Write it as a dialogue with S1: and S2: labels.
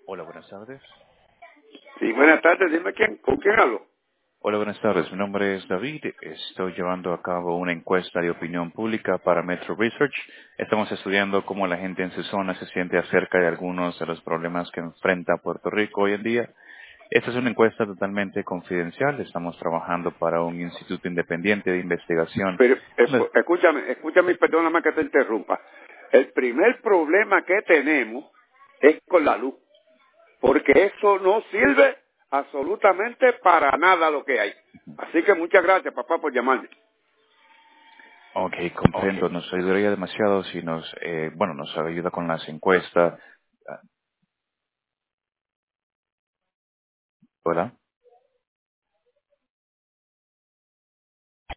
S1: Hola, buenas tardes.
S2: Sí, buenas tardes. Dime con quién hablo.
S1: Hola, buenas tardes. Mi nombre es David. Estoy llevando a cabo una encuesta de opinión pública para Metro Research. Estamos estudiando cómo la gente en su zona se siente acerca de algunos de los problemas que enfrenta Puerto Rico hoy en día. Esta es una encuesta totalmente confidencial. Estamos trabajando para un instituto independiente de investigación.
S2: Pero escúchame, y perdóname que te interrumpa. El primer problema que tenemos es con la luz, porque eso no sirve absolutamente para nada lo que hay. Así que muchas gracias, papá, por llamarme.
S1: Ok, comprendo. Nos ayudaría demasiado si nos ayuda con las encuestas. Ah, ¿Hola?